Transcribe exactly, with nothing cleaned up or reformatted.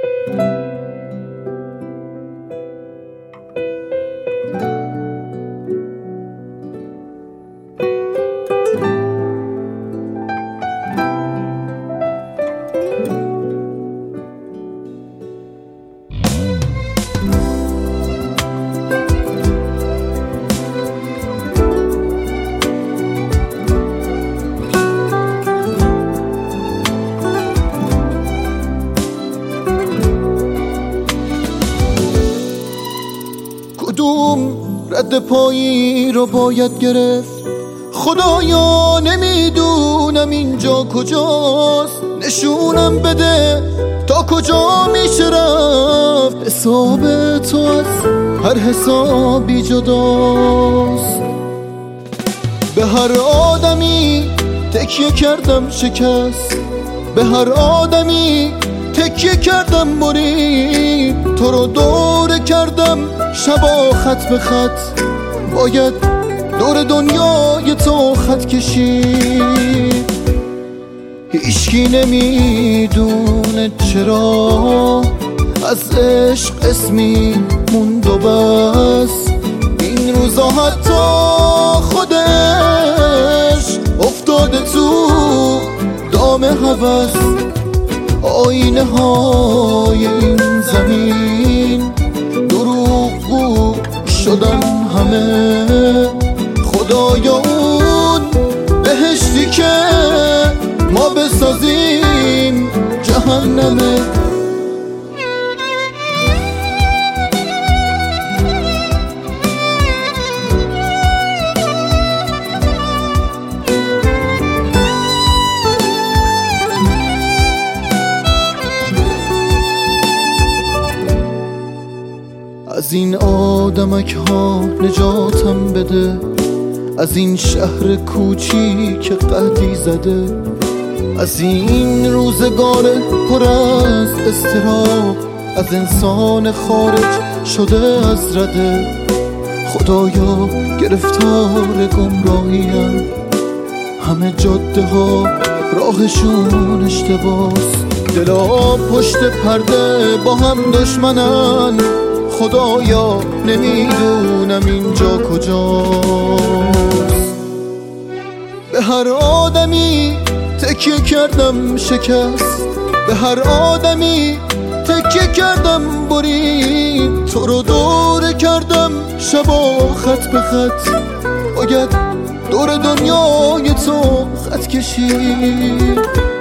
کدوم رد پایی رو باید گرفت؟ خدایا نمیدونم اینجا کجاست، نشونم بده تا کجا میشه رفت. حساب تو از هر حسابی جداست. به هر آدمی تکیه کردم شکست، به هر آدمی تکیه کردم برید. تو رو دوره کردم شبا خط به خط، باید دور دنیای تو خط کشید. هیچکی نمیدونه چرا از عشق اسمی موند و بس. این روزا حتی خودش افتاده تو دام هوس. آینه های این زمین دروغگو شدن همه. خدایا اون بهشتی که ما بسازیم جهنمه. از این آدمک ها نجاتم بده، از این شهر کوچیک قحطی زده، از این روزگار پر از اضطراب، از انسان خارج شده از رده. خدایا گرفتار گمراهیم، همه جاده ها راهشون اشتباس. دلا پشت پرده با هم دشمنن، خدایا نمیدونم اینجا کجاست. به هر آدمی تکیه کردم شکست، به هر آدمی تکیه کردم برید. تو رو دوره کردم شبا خط به خط، باید دور دنیای تو خط کشید.